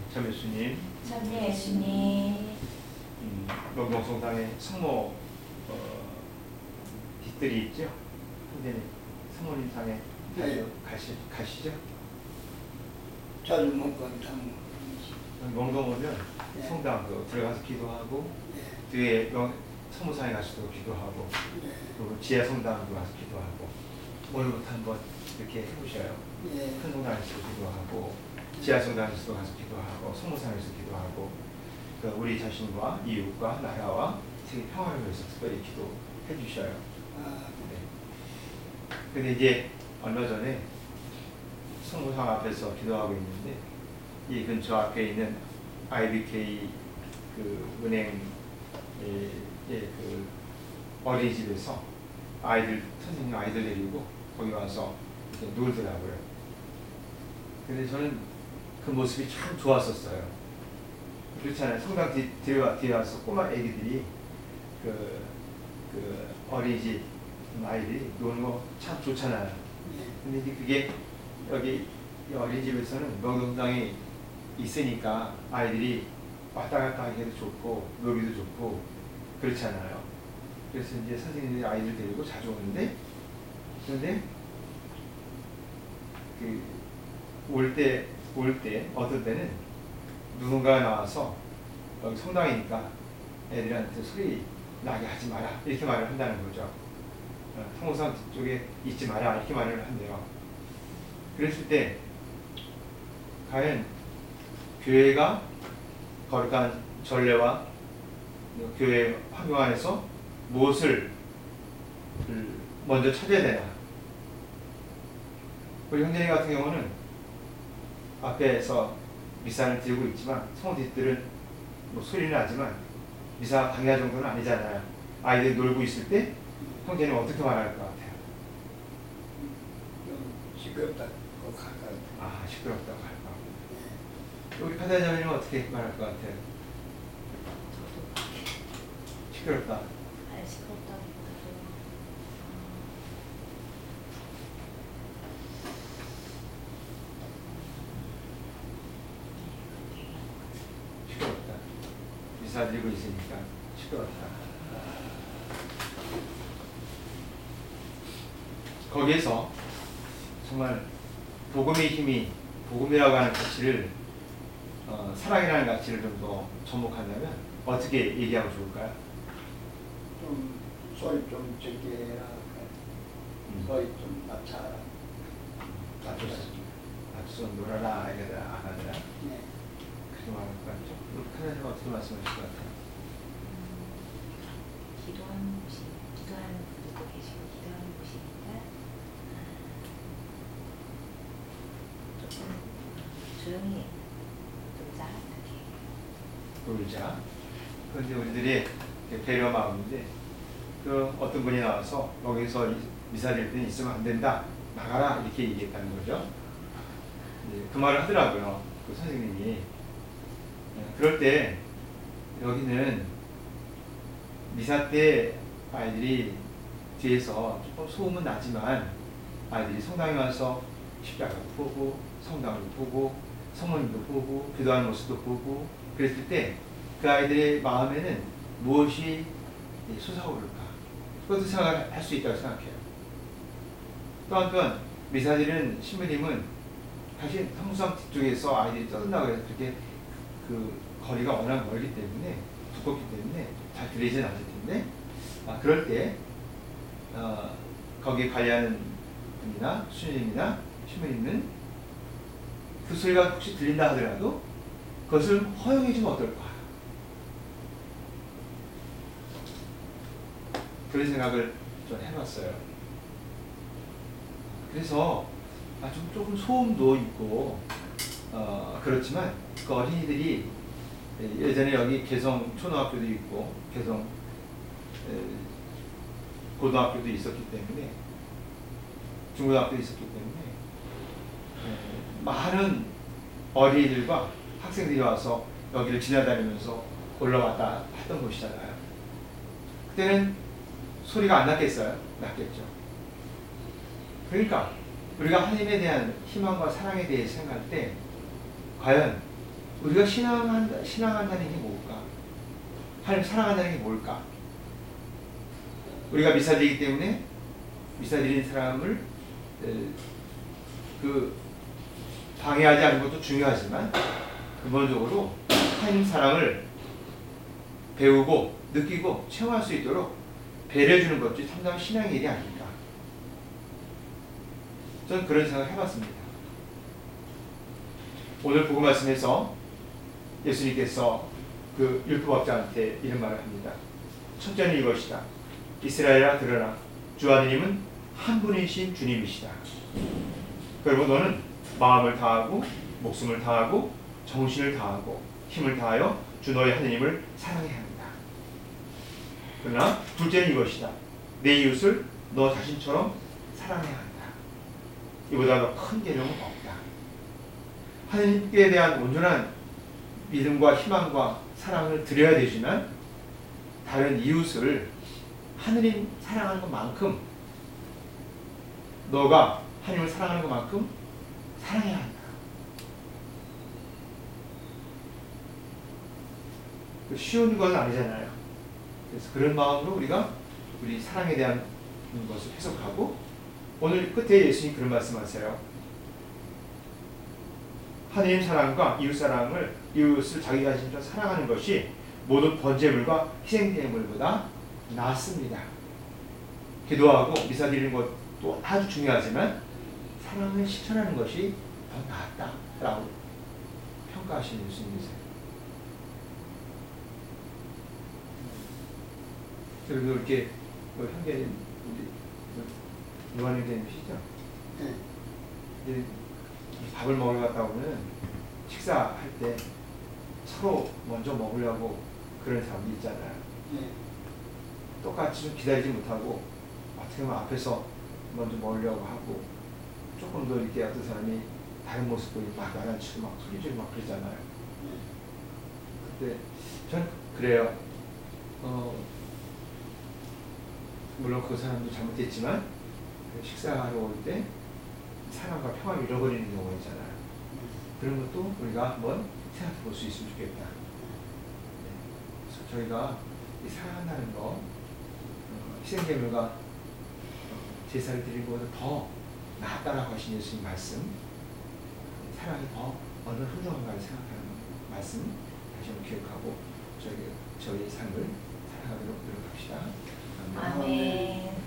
참 예수님, 참 예수님, 명동성당에 성모 뒷뜰이 있죠. 선생님, 성모님 상에 네. 가시죠. 젊은 건당 명동 오면 네. 성당 들어가서 기도하고 네. 뒤에 성모상에 가서도 기도하고 네. 그리고 지하 성당도 가서 기도하고 오늘부터 한번 이렇게 해보셔요. 네. 큰 성당에서도 기도하고 지하 성당에서도 가서 기도하고 성모상에서 기도하고 우리 자신과 이웃과 나라와 세계 평화를 위해서 특별히 기도해 주셔요. 네. 근데 이제 얼마 전에 성모상 앞에서 기도하고 있는데 이 근처 앞에 있는 IBK 은행 그 어린이집에서 선생님 아이들 데리고 거기 와서 이렇게 놀더라고요. 근데 저는 그 모습이 참 좋았었어요. 그렇잖아요. 성당 뒤에 와서 꼬마 애기들이 그 어린이집 아이들이 노는 거 참 좋잖아요. 근데 이제 그게 여기 어린이집에서는 명동당이 있으니까 아이들이 왔다 갔다 하기도 좋고 놀기도 좋고 그렇잖아요. 그래서 이제 선생님들이 아이들 데리고 자주 오는데 그런데 올 때 어떤 때는 누군가 나와서 여기 성당이니까 애들한테 소리 나게 하지 마라 이렇게 말을 한다는 거죠. 성모상 뒤쪽에 있지 마라 이렇게 말을 한대요. 그랬을 때 과연 교회가 거룩한 전례와 교회 환경 안에서 무엇을 먼저 찾아야 되나? 우리 형제님 같은 경우는 앞에서 미사를 드리고 있지만 성모 뒷뜰은 소리는 나지만 미사 방해할 정도는 아니잖아요. 아이들이 놀고 있을 때 형제님 어떻게 말할 것 같아요? 시끄럽다고 할까요? 아, 시끄럽다고 할 것 같고. 우리 카다자매님은 어떻게 말할 것 같아요? 시끄럽다. 시끄럽다기보다도 시끄럽다. 미사 드리고 있으니까 시끄럽다. 거기에서 정말 복음의 힘이 복음이라고 하는 가치를 사랑이라는 가치를 좀 더 접목한다면 어떻게 얘기하면 좋을까요? 좀 소리 좀 적게 해라. 소리 좀 낮춰라. 낮춰서 놀아라 아이들아 아가들아 네. 그렇게 말할 것 같죠? 우리 카나님 어떻게 말씀하실 것 같아요? 기도하는 분들도 계시고 기도하는 곳이니까 조금 조용히 놀자. 그런데 우리들이 배려 마음인데 어떤 분이 나와서 여기서 미사 드릴 때는 있으면 안 된다. 나가라 이렇게 얘기했다는 거죠. 그 말을 하더라고요. 그 선생님이. 그럴 때 여기는 미사 때 아이들이 뒤에서 조금 소음은 나지만 아이들이 성당에 와서 십자가도 보고 성당도 보고 성모님도 보고 기도하는 모습도 보고 그랬을 때 그 아이들의 마음에는 무엇이 솟아오를까? 그것도 생각을 할 수 있다고 생각해요. 또 한편 미사드리는 신부님은 사실 성모상 뒤쪽에서 아이들이 떠든다고 해서 그렇게 거리가 워낙 멀기 때문에 두껍기 때문에 잘 들리진 않을 텐데 그럴 때 거기에 관리하는 분이나 수녀님이나 신부님은 그 소리가 혹시 들린다 하더라도 그것을 허용해 주면 어떨까? 그런 생각을 좀 해봤어요. 그래서 조금 소음도 있고 그렇지만 그 어린이들이 예전에 여기 개성 초등학교도 있고 개성 고등학교도 있었기 때문에 중고등학교도 있었기 때문에 많은 어린이들과 학생들이 와서 여기를 지나다니면서 올라왔다 했던 곳이잖아요. 그때는 소리가 안 났겠어요? 났겠죠. 그러니까 우리가 하나님에 대한 희망과 사랑에 대해 생각할 때 과연 우리가 신앙한다는 게 뭘까? 하나님 사랑한다는 게 뭘까? 우리가 미사드리기 때문에 미사드리는 사람을 방해하지 않는 것도 중요하지만 근본적으로 하나님 사랑을 배우고 느끼고 체험할 수 있도록 배려해주는 것이 참다운 신앙의 일이 아닐까. 저는 그런 생각을 해봤습니다. 오늘 복음 말씀에서 예수님께서 그 율법학자한테 이런 말을 합니다. 첫째는 이것이다. 이스라엘아 들으라. 주 하느님은 한 분이신 주님이시다. 그리고 너는 마음을 다하고 목숨을 다하고 정신을 다하고 힘을 다하여 주 너의 하느님을 사랑해야 한다. 그러나 둘째는 이것이다. 내 이웃을 너 자신처럼 사랑해야 한다. 이보다 더 큰 계명은 없다. 하느님께 대한 온전한 믿음과 희망과 사랑을 드려야 되지만 다른 이웃을 하느님 사랑하는 것만큼 너가 하느님을 사랑하는 것만큼 사랑해야 한다. 쉬운 건 아니잖아요. 그래서 그런 마음으로 우리가 우리 사랑에 대한 것을 해석하고 오늘 끝에 예수님이 그런 말씀하세요. 하느님 사랑과 이웃 사랑을 이웃을 자기 자신처럼 사랑하는 것이 모든 번제물과 희생제물보다 낫습니다. 기도하고 미사 드리는 것도 아주 중요하지만 사랑을 실천하는 것이 더 낫다라고 평가하시는 예수님이세요. 그리고 이렇게 형제님 우리 요한 형제님이시죠? 네. 밥을 먹으러 갔다 오면 식사할 때 서로 먼저 먹으려고 그런 사람도 있잖아요. 네. 똑같이 좀 기다리지 못하고 어떻게 보면 앞에서 먼저 먹으려고 하고 조금 더 이렇게 어떤 사람이 다른 모습 보이고 막 야단치고 막 소리지고 막 그러잖아요. 그때 전 그래요. 물론 그 사람도 잘못했지만 식사하러 올 때 사랑과 평화를 잃어버리는 경우가 있잖아요. 그런 것도 우리가 한번 생각해 볼 수 있으면 좋겠다. 그래서 저희가 이 사랑한다는 거 희생제물과 제사를 드리는 것보다 더 낫다라고 하신 예수님 말씀, 사랑이 더 얼마나 훌륭한가를 생각하는 말씀 다시 한번 기억하고 저희 삶을 살아가도록 노력합시다. 아멘.